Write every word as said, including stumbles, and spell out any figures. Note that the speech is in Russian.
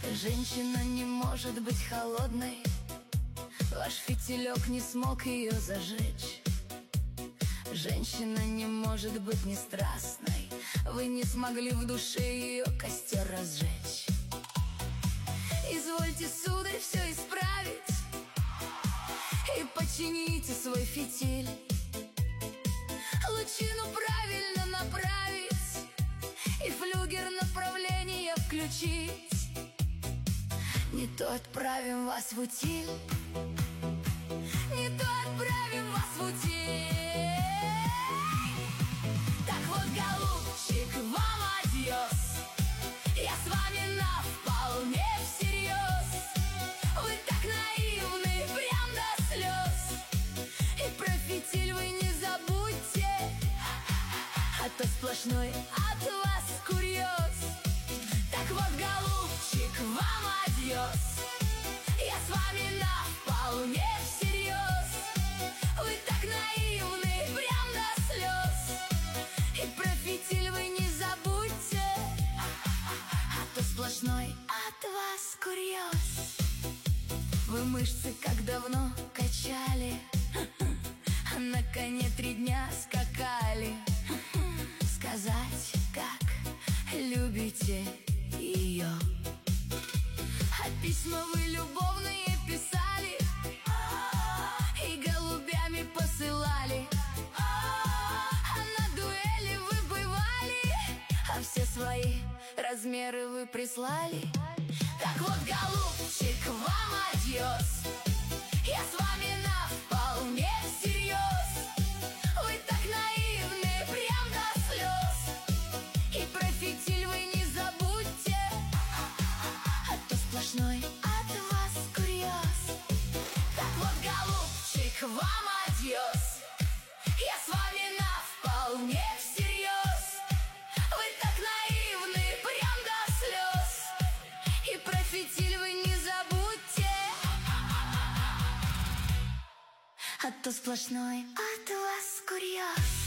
Женщина не может быть холодной, ваш фитилек не смог ее зажечь. Женщина не может быть не страстной, вы не смогли в душе ее костер разжечь. Извольте, сударь, все исправить и почините свой фитиль. Лучину правильно направить и флюгер направление включить. Не то отправим вас в утиль, не то отправим вас в утиль. Так вот, голубчик, вам адьос, я с вами на вполне всерьез. Вы так наивны, прям до слез, и про фитиль вы не забудьте, а то сплошной от вас курьез. Так вот, голубчик, вам адьос, я с вами на вполне всерьез. Вы так наивны, прям до слез, и про фитиль вы не забудьте, а то сплошной от вас курьез. Вы мышцы как давно качали, а на коне три дня скакали. Сказать, как любите ее, а письма вы любовные писали и голубями посылали. А на дуэли вы бывали, а все свои размеры вы прислали. Так вот, голубчик, вам адьос, я с вами на вполне всерьез. Вы так наивны, прям до слез, и про фитиль вы не забудьте, а то сплошной от вас курьез. Так вот, голубчик, вам адьос, я с вами на вполне всерьез. Вы так наивны, прям до слез, и про фитиль вы не забудьте, а то сплошной от вас курьез.